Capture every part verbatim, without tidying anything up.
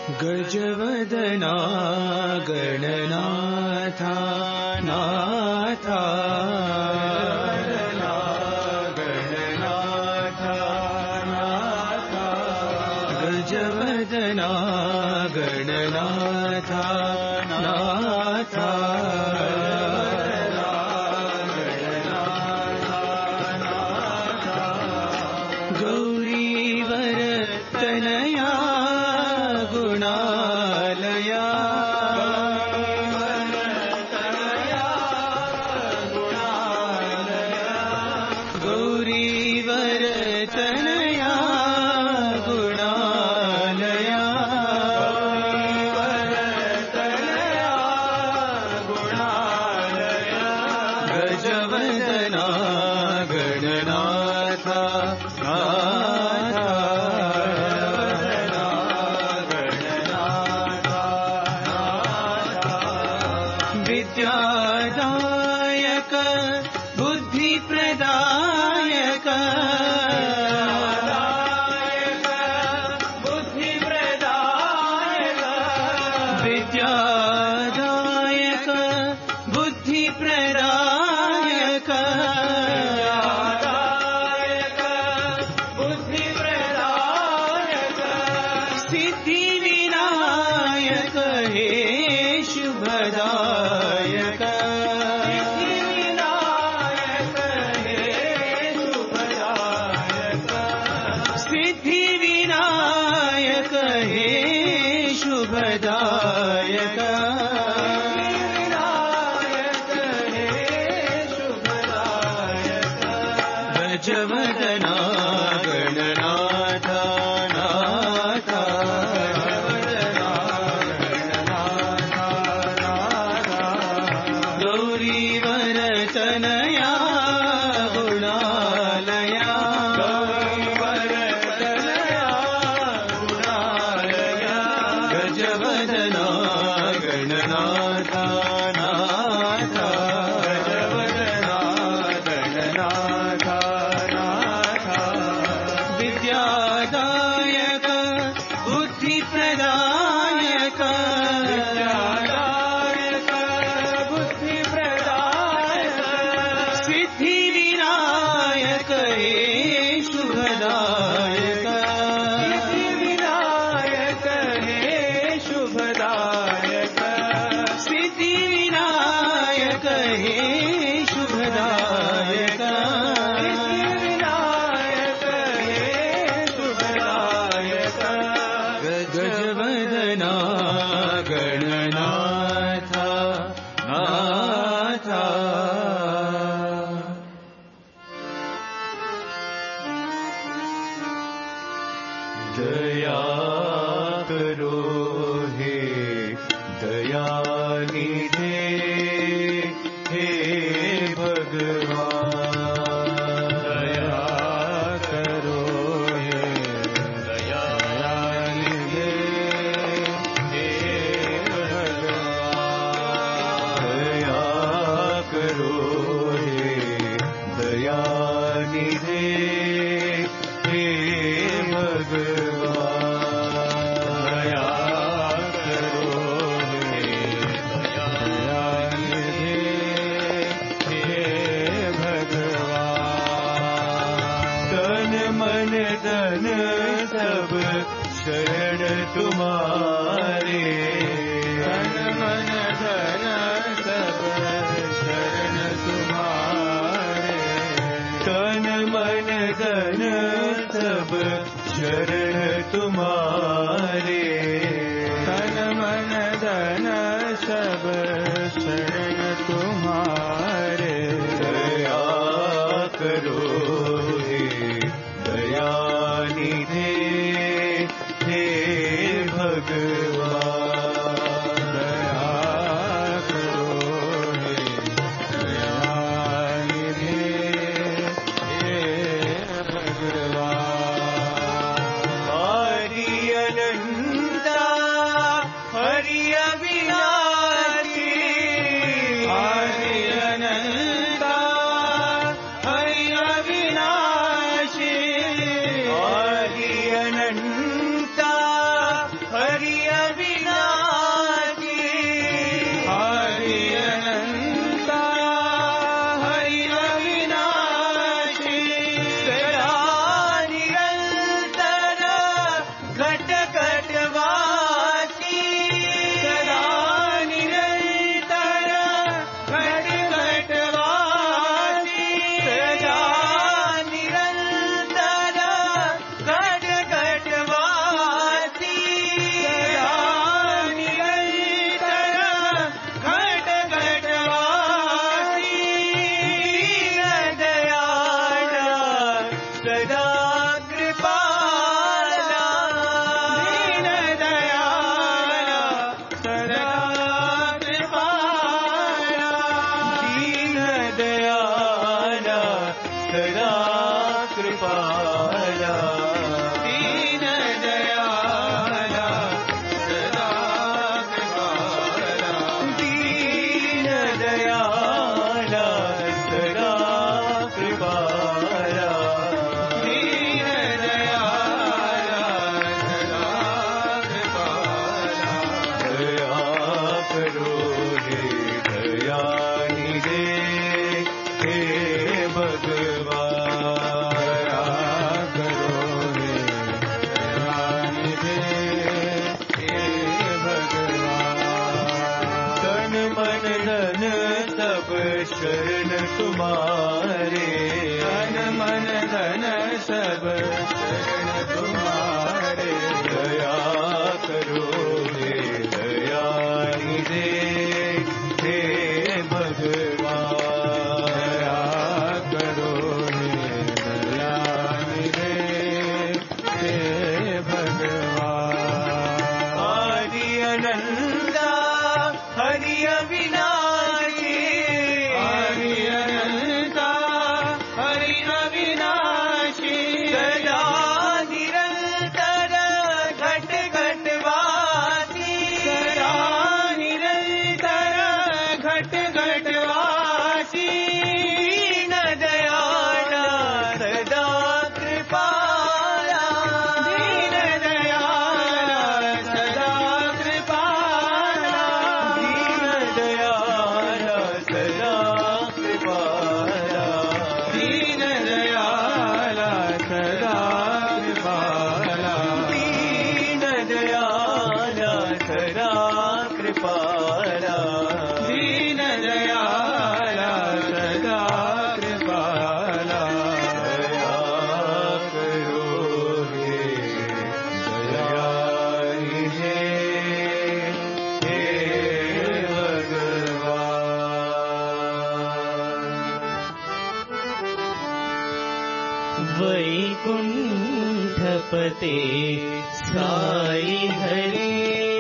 गजवदना गणनाथ नाथ गणनाथ नाथ गजवदना गणनाथ नाथ गौरीवर तनया गुणालया गौरीवर तनया गुणालया गजवदना गणनाथ विद्यादायक बुद्धिप्रदायक विद्यादायक बुद्धिप्रदायक सिद्धिविनायक हे शुभदायक सिद्धिविनायक हे शुभदायक गजवदना गणनाथ नाथ गौरीवर तनया गुणालया गजवदना गणनाथ नाथ विद्यादायक बुद्धिप्रदायक सिद्धिविनायक हे शुभदायक सिद्धिविनायक हे शुभदायक गजवदना गणनाथ नाथ दया करो हे दयानिधे हे भगवान दया करो हे दयानिधे हे भगवान दया करो हे दयानिधे हे भगवान दया करो हे दयानिधे हे भगवान तन मन धन सब शरण तुम्हारे तन मन धन सब शरण तुम्हारे तन मन धन सब शरण तुम्हारे तन मन धन सब शरण तुम्हारे दया करो हे दयानिधे हे भगवान दया करो हे दयानिधे हे भगवान हरि सदा कृपाला दीन दयाला सदा कृपाला दीन दयाला सदा कृपाला दीन दयाला सदा कृपाला दीन दयाला सदा कृपाला दीन दयाला सदा कृपाला दया करो हे दयानिधे हे भगवान दया करो हे दयानिधे हे भगवान तन मन धन सब शरण तुम्हारे तन मन धन सब शरण तुम्हारे दया करो हे दयानिधे हे भगवान दया करो हे दयानिधे हे भगवान आदि अनंता हरि अविनाशी हरि अनंता हरि अविनाशी सदा निरंतर घट घट वासी सदा निरंतर घट घट वासी दीन दयाला सदा कृपाला दीन दयाला सदा कृपाला दीन दयाला सदा कृपाला दीन दयाला सदा कृपाला दीन दयाला सदा कृपाला दीन दयाला सदा कृपाला दया करो हे दयानिधे हे भगवान वैकुंठपते साई हरे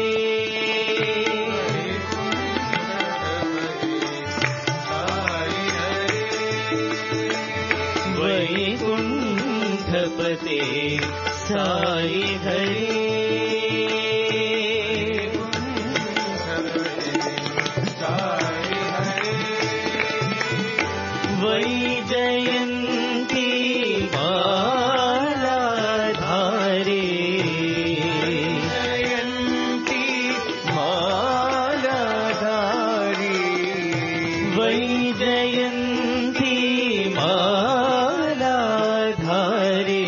वैकुंठपते साई हरे वैजयन्ती माला धारे जयन्ती माला धारी वैजयन्ती माला धारे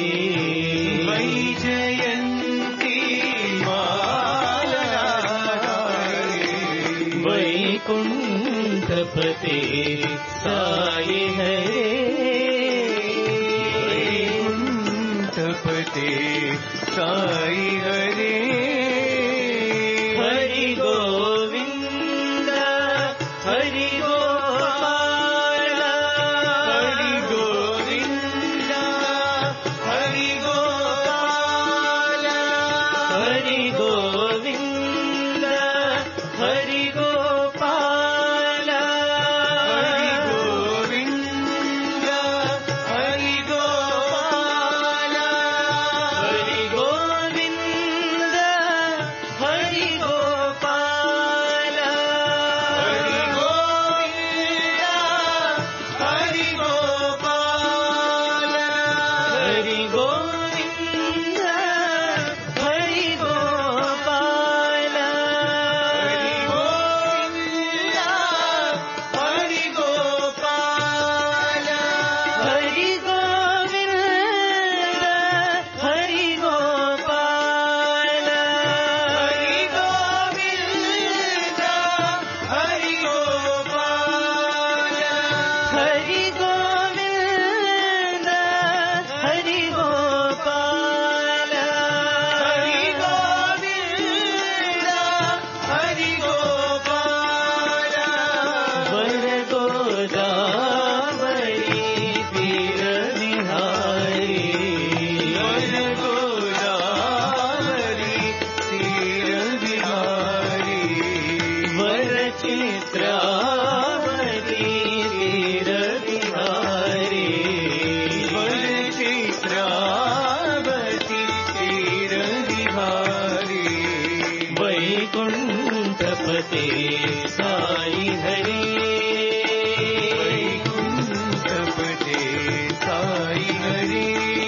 वैजयन्ती माला धारी वैकुंठपते साई हरे वैकुंठपते साई हरे हरि गोविंद हरि गोपाल हरि गोविंद हरि गोपाल हरि गोविंद हरि गोपाल हरि गोविंद हरि गोपाल हरि गोविंद हरि गोपाल पे साई हरे, वैकुंठपते साई हरे,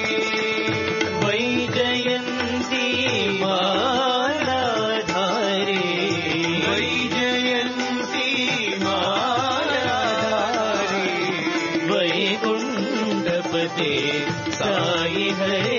वैजयंती माला धारे, वैजयंती माला धारे, वैकुंठपते साई हरे,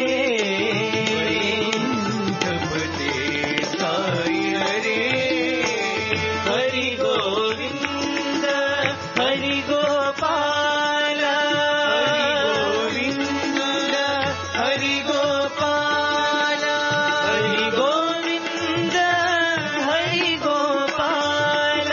वैकुंठपते साई हरे, हरि गोविंद हरि गोपाल, हरि गोविंद हरि गोपाल, हरि गोविंद हरि गोपाल,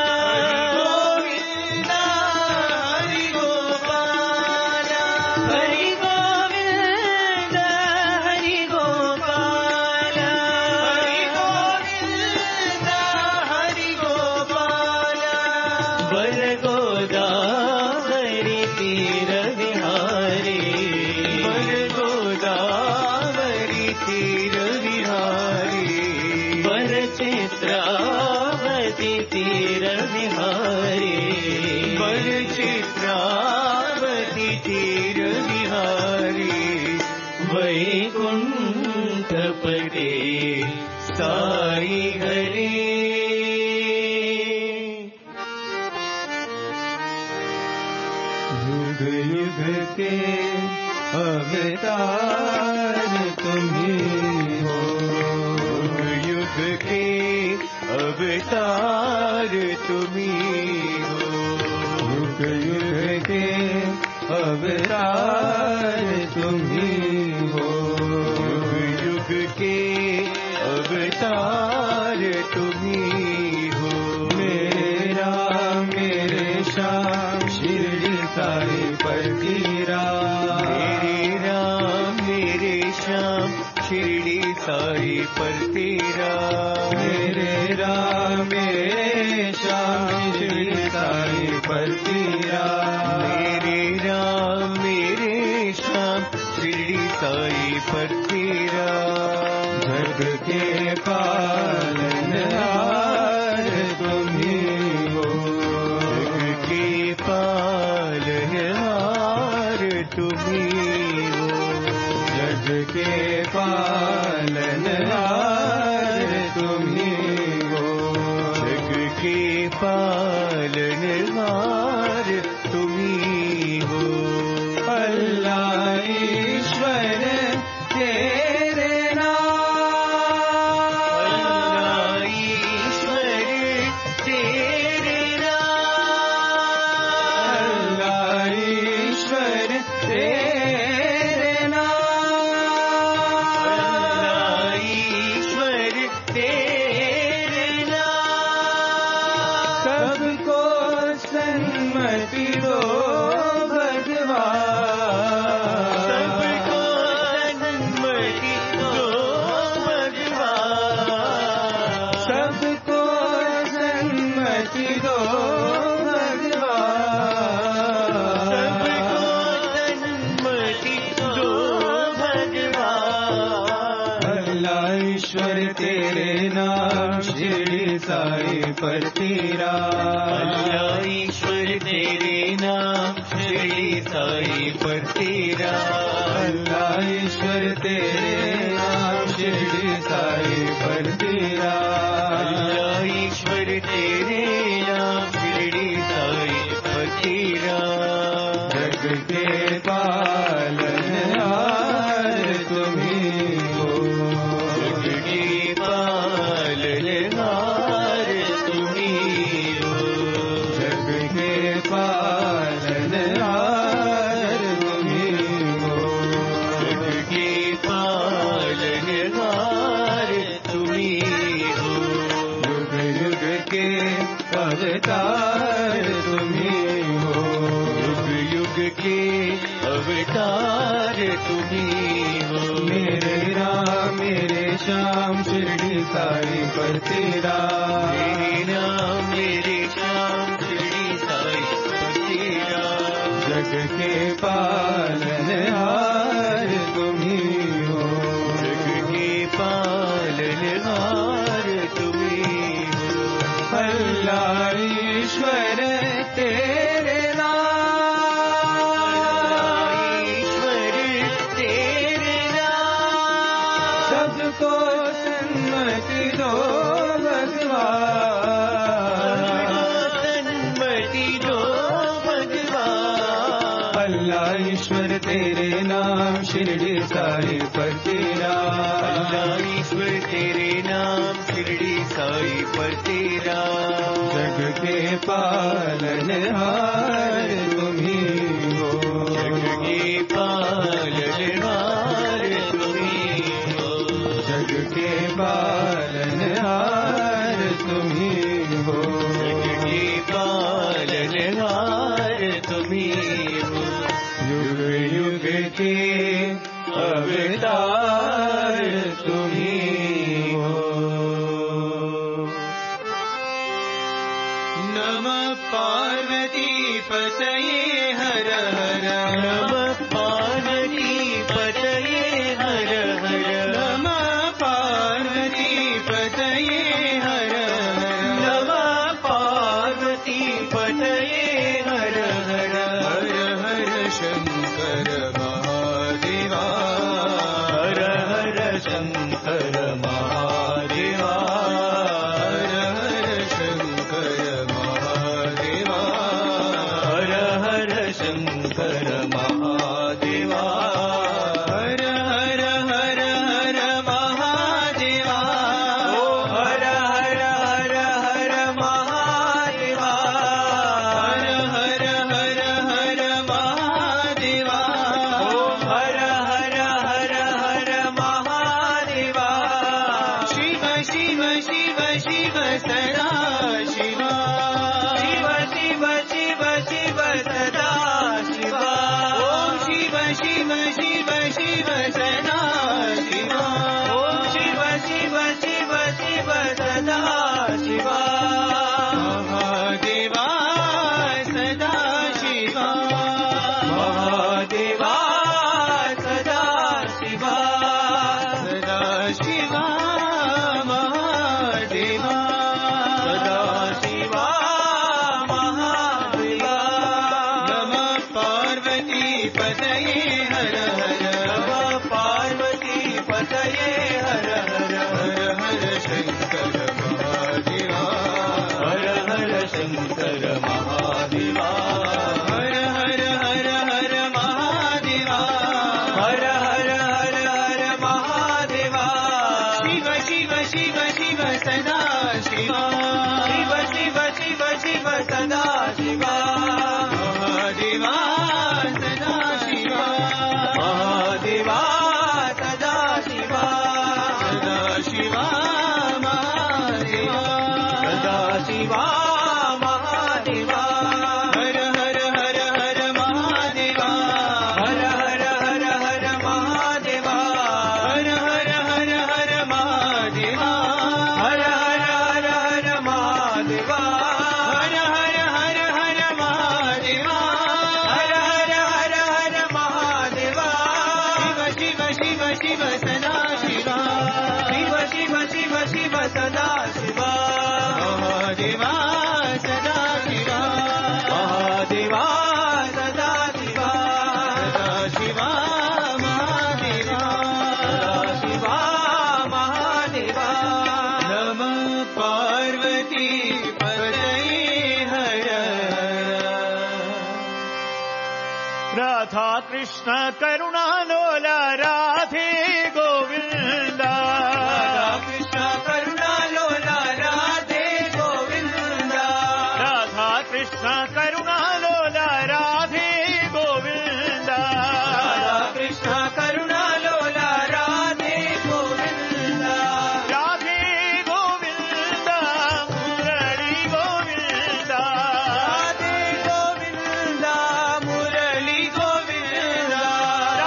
हरि गोविंद हरि गोपाल, हरि गोविंद हरि गोपाल, हरि गोविंद हरि गोपाल, वर गोदावरी तीर विहारी, वर गोदावरी तीर विहारी, वर चित्रावती तीर विहारी, वर चित्रावती तीर विहारी, वैकुंठपते साई हरे। युग युग के अवतार तुम्ही हो, युग युग के अवतार तुम्ही हो, युग युग के अवतार तुम्ही हो, युग युग के अवतार तुम्ही हो, मेरे राम मेरे श्याम शिरडी साई परतीरा, मेरे राम मेरे श्याम शिरडी साई परतीरा, मेरे राम मेरे श्याम शिरडी साई परतीरा, मेरे राम मेरे श्याम शिरडी साई परतीरा, जग के पालनहार तुम्ही हो, जग के पालनहार तुम्ही हो, जग के पालनहार तुम्ही हो, जग के पालनहार तुम्ही हो, अल्लाह ईश्वर तेरे नाम, अल्लाह ईश्वर तेरे नाम, अल्लाह ईश्वर तेरे नाम, अल्लाह ईश्वर तेरे नाम, सबको सन्मति दो भगवान, सबको सन्मति दो भगवान, सबको सन्मति दो भगवान, सबको सन्मति दो भगवान, अल्लाह ईश्वर तेरे नाम शिरडी साई परतीरा, अल्लाह ईश्वर तेरे नाम शिरडी साई परतीरा, अल्लाह ईश्वर तेरे नाम शिरडी साई परतीरा, अल्लाह ईश्वर तेरे नाम शिरडी साई परतीरा, जग के पालनहार तुम्ही हो, जग के पालनहार तुम्ही हो, जग के पालनहार तुम्ही हो, जग के पालनहार तुम्ही हो, युग युग के अवतार तुम्ही हो, युग युग के अवतार तुम्ही हो, मेरे राम मेरे श्याम शिरडी साई परतीरा, मेरे राम मेरे श्याम शिरडी साई परतीरा, जग के पालनहार तुम्ही हो, जग के पालनहार तुम्ही हो, शिरडी साई पर तेरा, अल्लाह ईश्वर तेरे नाम शिरडी साई पर तेरा। जग के पालनहार तुम्ही हो, जग के पालनहार तुम्ही हो, जग के पालनहार तुम्ही हो, जग के पालनहार तुम्ही हो। युग युग के अवतार तुम्ही हो। नमः पार्वती पतये हर हर, नमः पार्वती पतये हर हर, नमः पार्वती पतये हर हर, नमः पार्वती पतये हर हर। हर हर शंकर महादेवा, हर हर शंकर महादेवा, हर हर शंकर महादेवा, हर हर शंकर महादेवा, हर हर हर हर महादेवा, ओ हर हर हर हर महादेवा, हर हर हर हर महादेवा, ओ हर हर हर हर महादेवा। शिव शिव शिव शिव सदा शिवा, शिव शिव शिव शिव सदा शिवा, ओम शिव शिव शिव शिव सदा शिवा, ओम शिव शिव शिव शिव सदा शिवा। महादेवा सदा शिवा, महादेवा सदा शिवा, सदा शिवा महादेवा, सदा शिवा महादेवा। नमः पार्वती पतये हर हर, नमः पार्वती पतये हर हर, हर हर शंकर महादेवा, हर हर शंकर महादेवा, हर हर हर हर महादेवा, हर हर हर हर महादेवा। शिव शिव शिव शिव सदा शिवा, शिव शिव शिव शिव सदा शिवा, महादेवा सदा शिवा, महादेवा सदा शिवा, सदा शिवा महादेवा, सदा शिवा महादेवा, हर हर हर हर महादेवा, हर हर हर हर महादेवा, हर हर हर हर महादेवा, हर हर हर हर महादेवा, हर हर हर हर महादेवा, हर हर हर हर महादेवा। शिव शिव शिव शिव सदा शिवा, शिव शिव शिव शिव सदा शिवा, महादेवा सदा शिवा, महादेवा सदा शिवा, सदा शिवा महादेवा, सदा शिवा महादेवा। नमः पार्वती पतये हर हर। राधा कृष्ण करुणालोल राधे गोविंद, राधा कृष्ण करुणालोल राधे गोविंद, राधा कृष्ण करुणालोल राधे गोविंद, राधा कृष्ण करुणालोल राधे गोविंद, राधे गोविंद मुरली गोविंद, राधे गोविंद मुरली गोविंद,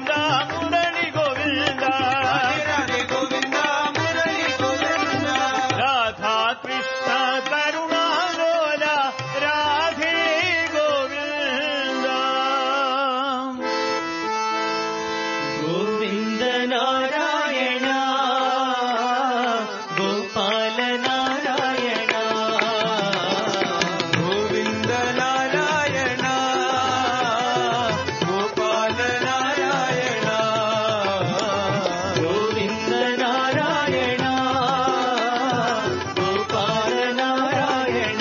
గోవింద మురళి గోవింద రాధే గోవింద మురళి గోవింద రాధా కృష్ణ కరుణాలోల రాధే గోవింద గోవింద నారాయణ గోపాల నారాయణ గోవింద నారాయణ గోపాల నారాయణ గోవింద నారాయణ గోపాల నారాయణ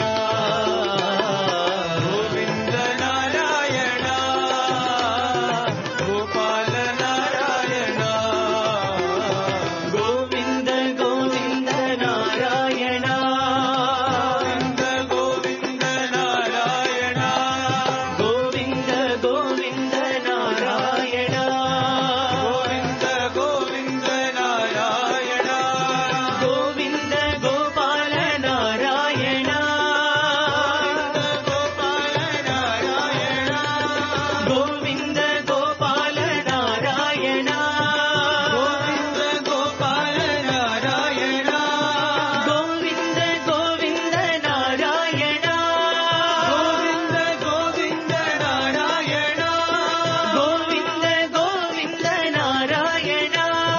గోవింద నారాయణ గోపాల నారాయణ గోవింద గోవింద నారాయణ గోవింద నారాయణ గోవింద గోవింద నారాయణ గోవింద గోవింద నారాయణ గోవింద గోపాల నారాయణ గోపాల నారాయణ గోవింద గోపాల నారాయణ గోవింద గోపాల నారాయణ గోవింద గోవింద నారాయణ గోవింద గోవింద నారాయణ గోవింద గోవింద నారాయణ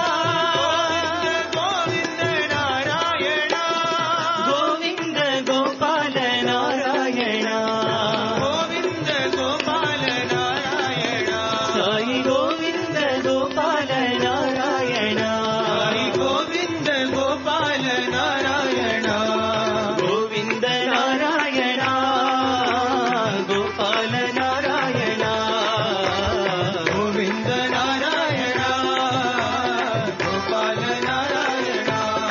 గోవింద నారాయణ గోవింద గోపాల నారాయణ గోవింద గోపాల నారాయణ సాయి గోవింద గోపాల నారాయణ హరి గోవింద గోపాల నారాయణ గోవింద నారాయణ గోపాల నారాయణ గోవింద నారాయణ గోపాల నారాయణ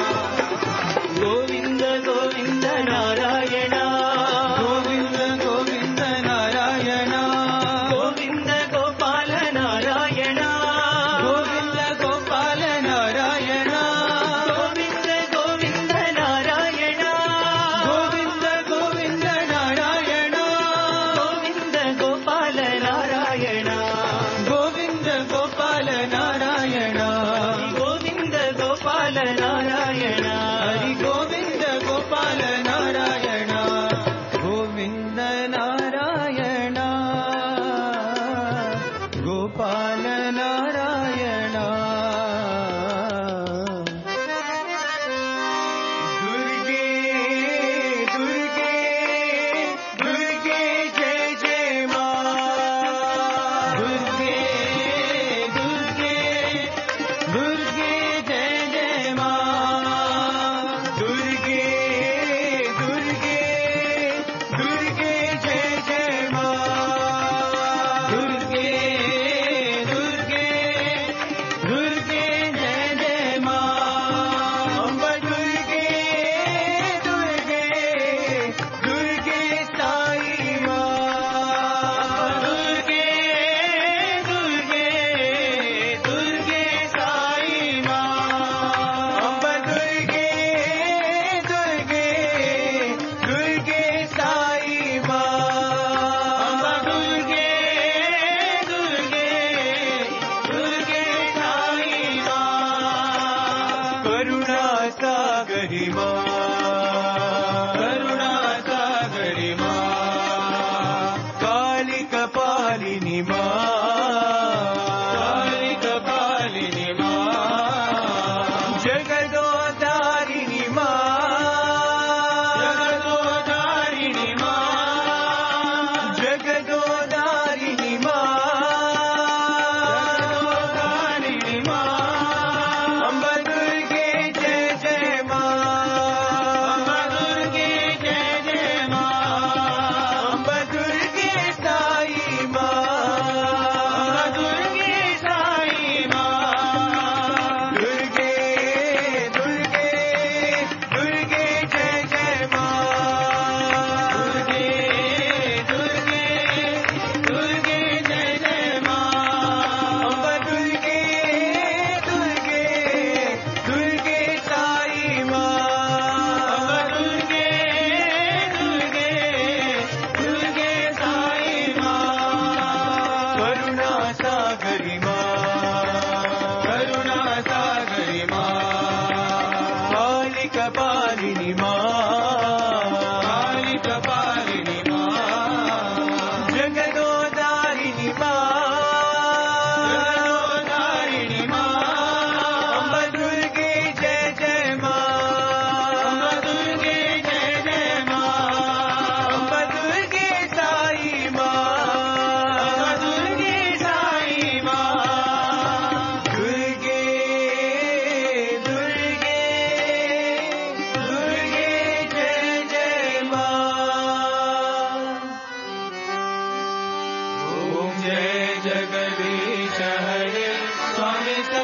గోవింద గోవింద నారాయణ గోవింద గోవింద నారాయణ గోవింద గోపాల నారాయణ గోవింద గోపాల నారాయణ గోవింద గోవింద నారాయణ గోవింద గోవింద నారాయణ గోవింద గోపాల నారాయణ గోవింద గోపాల నారాయణ గోవింద గోపాల నారాయణ హరి గోవింద గోపాల నారాయణ గోవింద నారాయణ గోపాల నారాయణ దుర్గే దుర్గే దుర్గే జయ జయ మా దుర్గే దుర్గే దుర్గే జయ జయ మా దుర్గే దుర్గే దుర్గే జయ జయ మా దుర్గే దుర్గే దుర్గే జయ జయ మా అంబ దుర్గే దుర్గే దుర్గే సాయి మా దుర్గే దుర్గే దుర్గే సాయి మా అంబ దుర్గే దుర్గే దుర్గే సాయి మా అంబ దుర్గే దుర్గే దుర్గే సాయి మా కరుణా సాగరి మా కరుణా సాగరి మా కాళిక పాలిని మా కాళిక పాలిని మా జగదోదారిణి మా జగదోదారిణి మా జగదోదారిణి మా జగదోదారిణి మా అంబ దుర్గే జయ జయ మా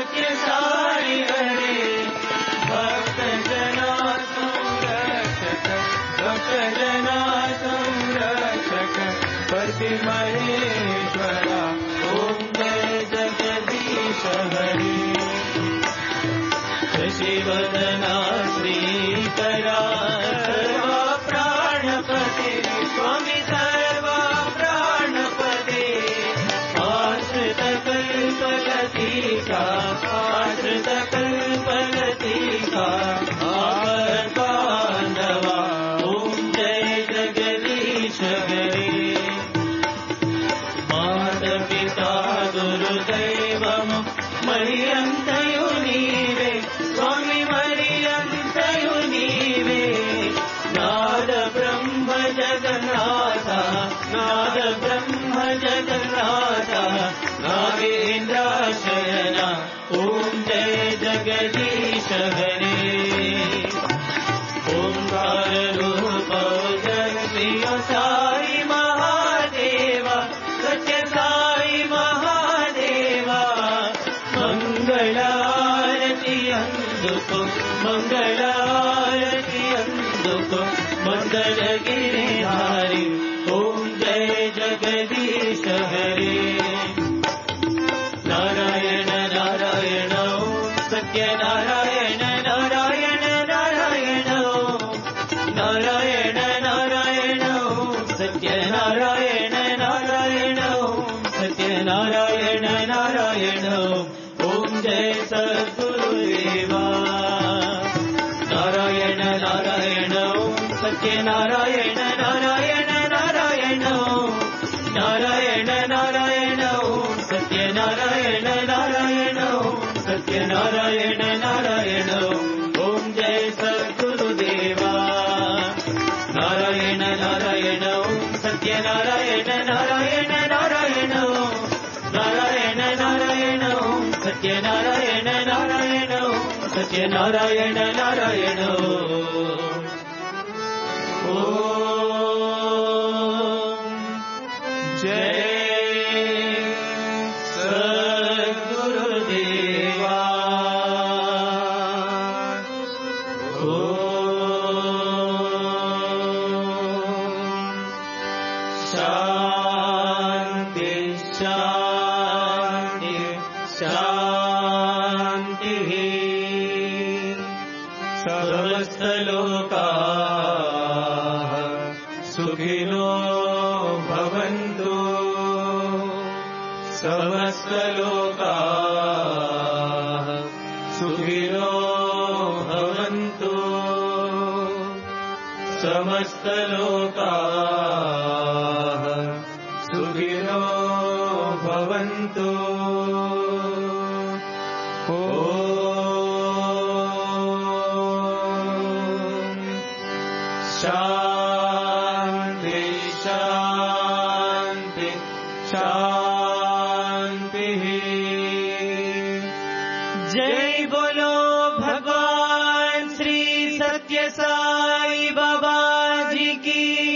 सत्य साई हरे भक्त जना संरक्षक भक्त जना संरक्षक पति महेश्वरा ओम जय जगदीश हरे शशिवदना श्रीकरा सर्वा प्राणपते स्वामी सर्वा प्राणपते आश्रित कल्पलतिका आश्रित कल्पलतिका आपद बांधवा ओम जय जगदीश हरे माता पिता गुरुदैवम मरियंतयु नीवे स्वामी मरियंतयु नीवे नाद ब्रह्म जगन्नाथ नाद ब्रह्म जगन्नाथ नागेन्द्राशयन ओम जय जगदीश हरे ओंकार रूप जगदीश साई महादेव सत्य साई महादेवा मंगलारती अंदुको मंगलारती अंदुको मंगल गिरिधारी ओम जय जगदीश हरे नारायण नारायण सत्य नारायण नारायण नारायण नारायण नारायण सत्य नारायण नारायण सत्य नारायण नारायण ओम जय सद्गुरुदेवा नारायण नारायण सत्य नारायण नारायण नारायण नारायण नारायण सत्य नारायण नारायण सत्य नारायण नारायण ओम जय सद्गुरुदेवा नारायण नारायण सत्य नारायण नारायण नारायण नारायण नारायण सत्य नारायण नारायण सत्य नारायण नारायण ओम जय सद्गुरुदेवा शांति शांति शांति समस्त लोकाः सुखिनो भवन्तु समस्त लोकाः सुखिनो भवन्तु समस्त लोकाः सुखिनो भवन्तु शांति शांति शांति जय बोलो भगवान श्री सत्य साई बाबा जी की